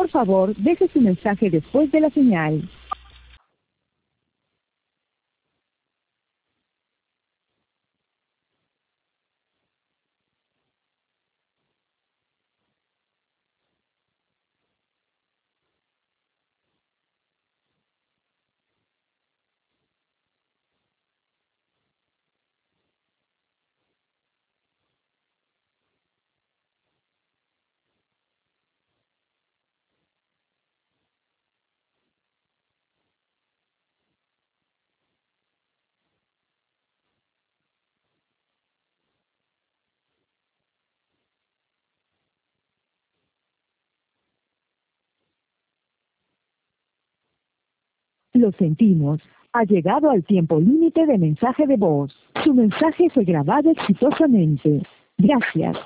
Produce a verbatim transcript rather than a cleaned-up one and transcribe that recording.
Por favor, deje su mensaje después de la señal. Lo sentimos. Ha llegado al tiempo límite de mensaje de voz. Su mensaje fue grabado exitosamente. Gracias.